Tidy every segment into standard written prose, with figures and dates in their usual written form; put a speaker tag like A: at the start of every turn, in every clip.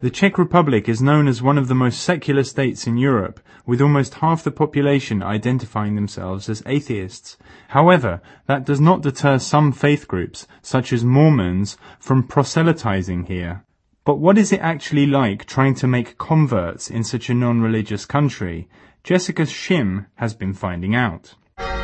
A: The Czech Republic is known as one of the most secular states in Europe, with almost half the population identifying themselves as atheists. However, that does not deter some faith groups, such as Mormons, from proselytizing here. But what is it actually like trying to make converts in such a non-religious country? Jessica Shim has been finding out.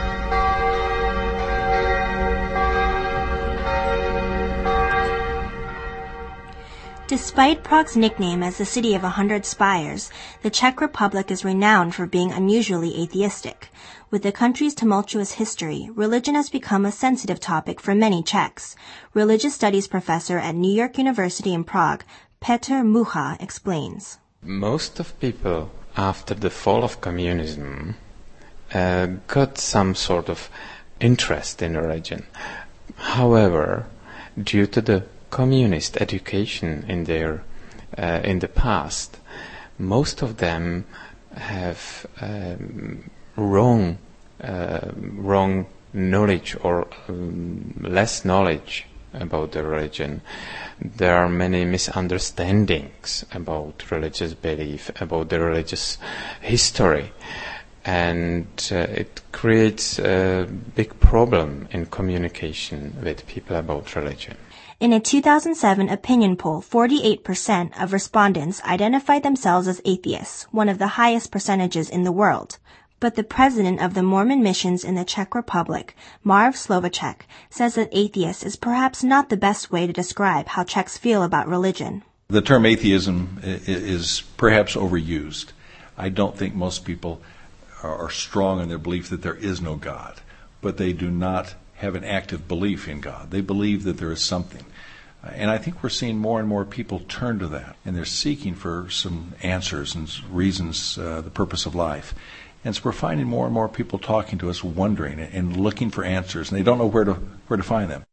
B: Despite Prague's nickname as the City of 100 Spires, the Czech Republic is renowned for being unusually atheistic. With the country's tumultuous history, religion has become a sensitive topic for many Czechs. Religious studies professor at New York University in Prague, Petr Mucha, explains.
C: Most of people, after the fall of communism, got some sort of interest in religion. However, due to the communist education in the past, most of them have wrong knowledge or less knowledge about the religion. There are many misunderstandings about religious belief, about the religious history, and it creates a big problem in communication with people about religion.
B: In a 2007 opinion poll, 48% of respondents identified themselves as atheists, one of the highest percentages in the world. But the president of the Mormon missions in the Czech Republic, Marv Slovacek, says that atheist is perhaps not the best way to describe how Czechs feel about religion.
D: The term atheism is perhaps overused. I don't think most people are strong in their belief that there is no God, but they do not have an active belief in God. They believe that there is something. And I think we're seeing more and more people turn to that, and they're seeking for some answers and reasons, the purpose of life. And so we're finding more and more people talking to us, wondering and looking for answers, and they don't know where to find them.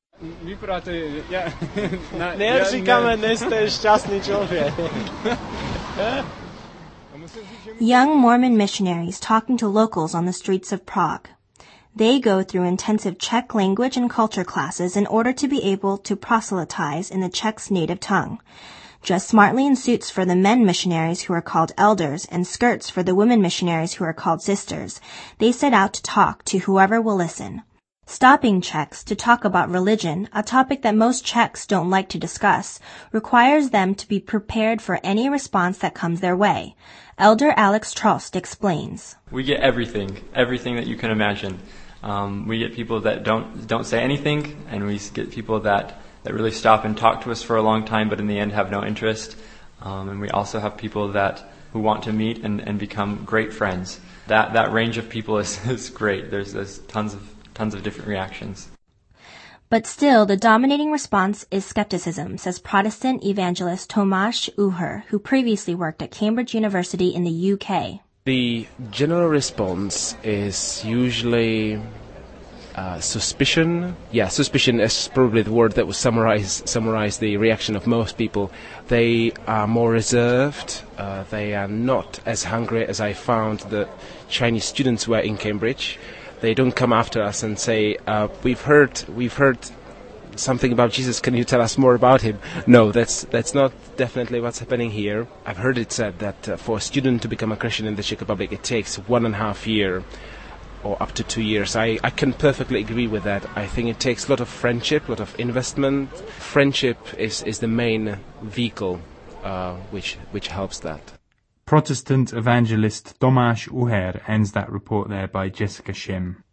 B: Young Mormon missionaries talking to locals on the streets of Prague. They go through intensive Czech language and culture classes in order to be able to proselytize in the Czech's native tongue. Dress smartly in suits for the men missionaries who are called elders and skirts for the women missionaries who are called sisters, they set out to talk to whoever will listen. Stopping Czechs to talk about religion, a topic that most Czechs don't like to discuss, requires them to be prepared for any response that comes their way. Elder Alex Trost explains.
E: We get everything that you can imagine. We get people that don't say anything, and we get people that really stop and talk to us for a long time, but in the end have no interest. And we also have people who want to meet and become great friends. That range of people is great. There's tons of different reactions.
B: But still, the dominating response is skepticism, says Protestant evangelist Tomáš Uher, who previously worked at Cambridge University in the UK.
F: The general response is usually suspicion. Yeah, suspicion is probably the word that would summarize the reaction of most people. They are more reserved. They are not as hungry as I found the Chinese students were in Cambridge. They don't come after us and say, we've heard something about Jesus, can you tell us more about him? No, that's not definitely what's happening here. I've heard it said that for a student to become a Christian in the Czech Republic, it takes 1.5 years or up to 2 years. I can perfectly agree with that. I think it takes a lot of friendship, a lot of investment. Friendship is the main vehicle which helps that.
A: Protestant evangelist Tomáš Uher ends that report there by Jessica Shim.